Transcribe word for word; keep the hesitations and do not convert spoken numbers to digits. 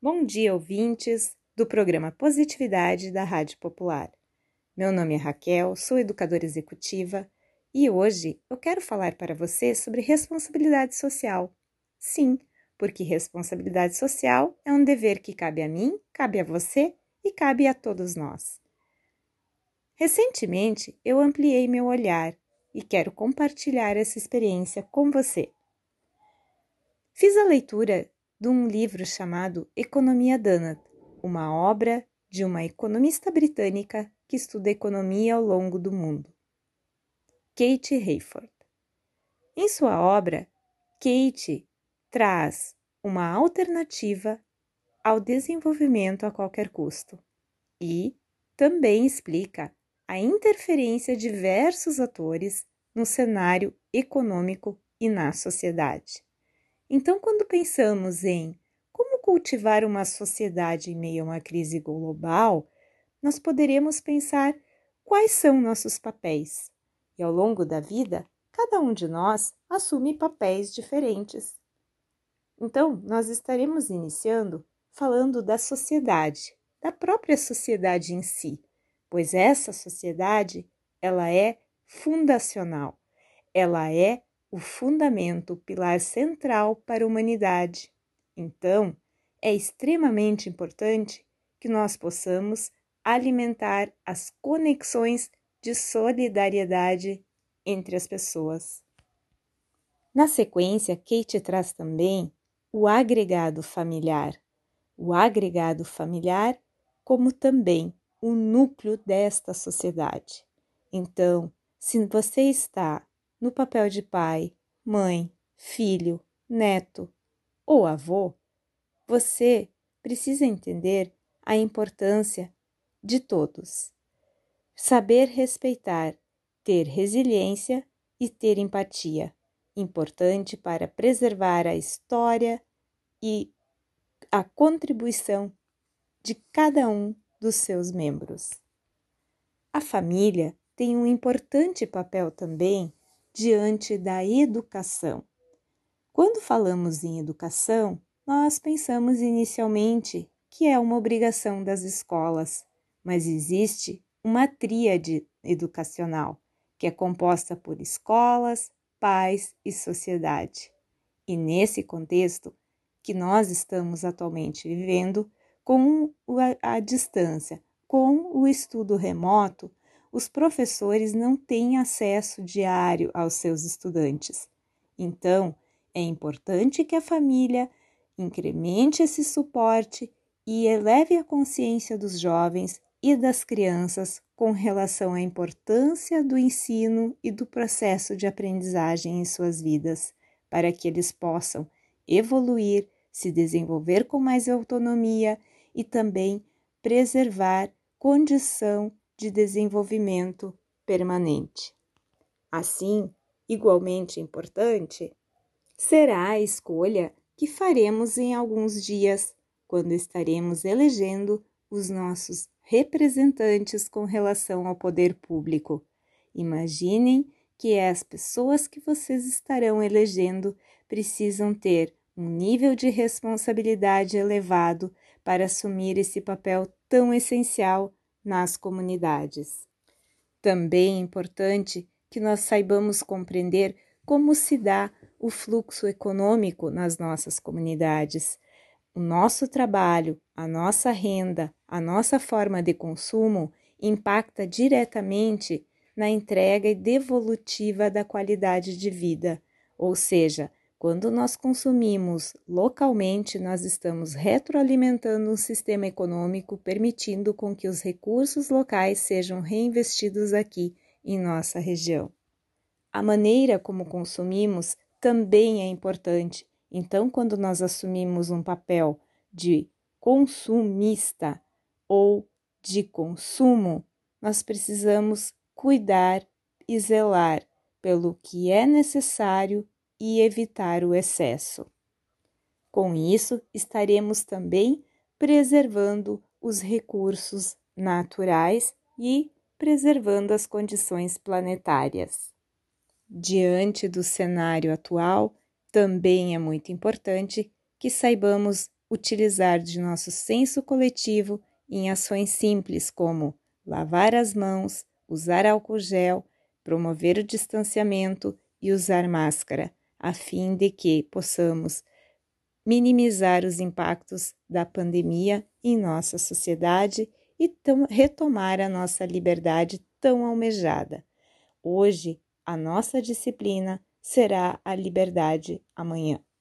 Bom dia, ouvintes do programa Positividade da Rádio Popular. Meu nome é Raquel, sou educadora executiva e hoje eu quero falar para você sobre responsabilidade social. Sim, porque responsabilidade social é um dever que cabe a mim, cabe a você e cabe a todos nós. Recentemente, eu ampliei meu olhar e quero compartilhar essa experiência com você. Fiz a leitura de um livro chamado Economia Donut, uma obra de uma economista britânica que estuda economia ao longo do mundo, Kate Hayford. Em sua obra, Kate traz uma alternativa ao desenvolvimento a qualquer custo e também explica a interferência de diversos atores no cenário econômico e na sociedade. Então, quando pensamos em como cultivar uma sociedade em meio a uma crise global, nós poderemos pensar quais são nossos papéis. E ao longo da vida, cada um de nós assume papéis diferentes. Então, nós estaremos iniciando falando da sociedade, da própria sociedade em si, pois essa sociedade, ela é fundacional, ela é o fundamento, o pilar central para a humanidade. Então, é extremamente importante que nós possamos alimentar as conexões de solidariedade entre as pessoas. Na sequência, Kate traz também o agregado familiar. O agregado familiar como também o núcleo desta sociedade. Então, se você está no papel de pai, mãe, filho, neto ou avô, você precisa entender a importância de todos. Saber respeitar, ter resiliência e ter empatia. Importante para preservar a história e a contribuição de cada um dos seus membros. A família tem um importante papel também diante da educação. Quando falamos em educação, nós pensamos inicialmente que é uma obrigação das escolas, mas existe uma tríade educacional, que é composta por escolas, pais e sociedade. E nesse contexto que nós estamos atualmente vivendo, com a, a distância, com o estudo remoto, os professores não têm acesso diário aos seus estudantes. Então, é importante que a família incremente esse suporte e eleve a consciência dos jovens e das crianças com relação à importância do ensino e do processo de aprendizagem em suas vidas, para que eles possam evoluir, se desenvolver com mais autonomia e também preservar condição de desenvolvimento permanente. Assim, igualmente importante, será a escolha que faremos em alguns dias, quando estaremos elegendo os nossos representantes com relação ao poder público. Imaginem que as pessoas que vocês estarão elegendo precisam ter um nível de responsabilidade elevado para assumir esse papel tão essencial nas comunidades. Também é importante que nós saibamos compreender como se dá o fluxo econômico nas nossas comunidades. O nosso trabalho, a nossa renda, a nossa forma de consumo impacta diretamente na entrega e devolutiva da qualidade de vida, ou seja, quando nós consumimos localmente, nós estamos retroalimentando um sistema econômico, permitindo com que os recursos locais sejam reinvestidos aqui em nossa região. A maneira como consumimos também é importante. Então, quando nós assumimos um papel de consumista ou de consumo, nós precisamos cuidar e zelar pelo que é necessário e evitar o excesso. Com isso, estaremos também preservando os recursos naturais e preservando as condições planetárias. Diante do cenário atual, também é muito importante que saibamos utilizar de nosso senso coletivo em ações simples como lavar as mãos, usar álcool gel, promover o distanciamento e usar máscara, a fim de que possamos minimizar os impactos da pandemia em nossa sociedade e retomar a nossa liberdade tão almejada. Hoje, a nossa disciplina será a liberdade amanhã.